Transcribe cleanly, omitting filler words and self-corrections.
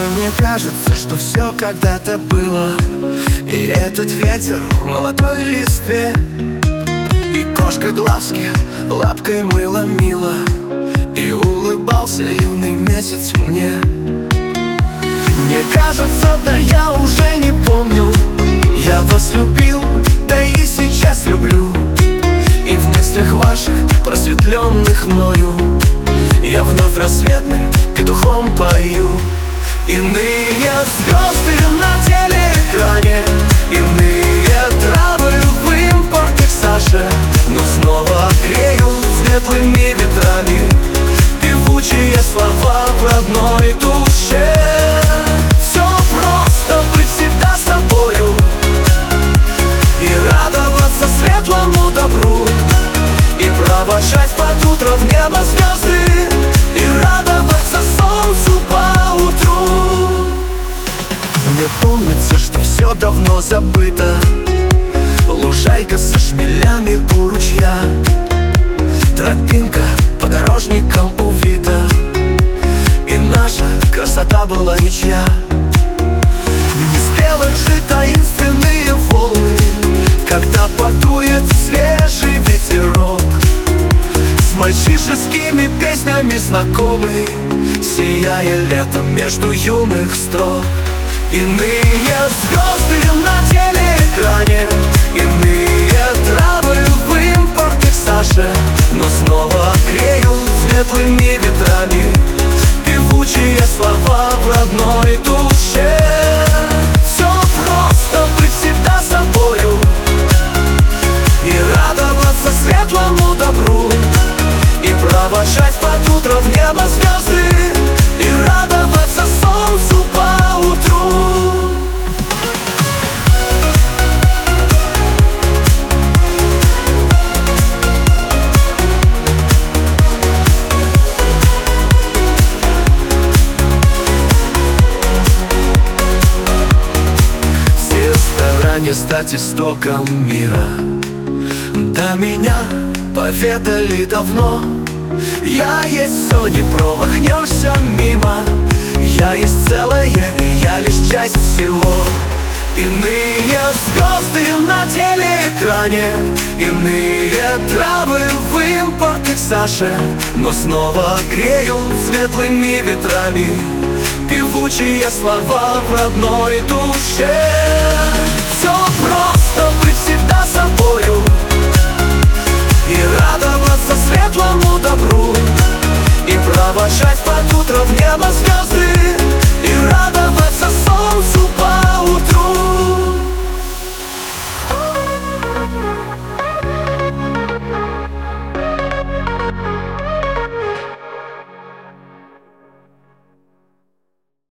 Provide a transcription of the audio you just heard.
Мне кажется, что все когда-то было, и этот ветер в молодой листве, и кошка глазки лапкой мыла мило, и улыбался юный месяц мне. Мне кажется, да я уже не помню, я вас любил, да и сейчас люблю. И в мыслях ваших, просветленных мною, я вновь рассветным петухом пою. Иные звезды на телеэкране, иные травы в импорт-Техасе, но снова греют светлыми ветрами певучие слова в родной душе. Все просто быть всегда собою и радоваться светлому добру, и провожать под утро в небо звезды, и радоваться солнцу поутру. Мне помнится, что все давно забыто, лужайка со шмелями у ручья, тропинка по дорожникам увита, и наша красота была ничья. Не спелых же таинственные волны, когда подует свежий ветерок, с мальчишескими песнями знакомый, сияя летом между юных строк. Иные звезды на телеэкране, иные травы в импорт-Техасе, но снова греют светлыми ветрами певучие слова в родной душе. Все просто быть всегда собою и радоваться светлому добру, и провожать под утро в небо звезды, и радоваться солнцу поутру. Все старания стать истоком мира до меня поведали давно. Я есть все, не промахнешься мимо, я есть целое, и я лишь часть всего. Иные звезды на телеэкране, иные травы в импорт-Техасе, но снова греют светлыми ветрами певучие слова в родной душе. Все просто быть всегда собою и радоваться светлому добру, и провожать под утро в небо звезд,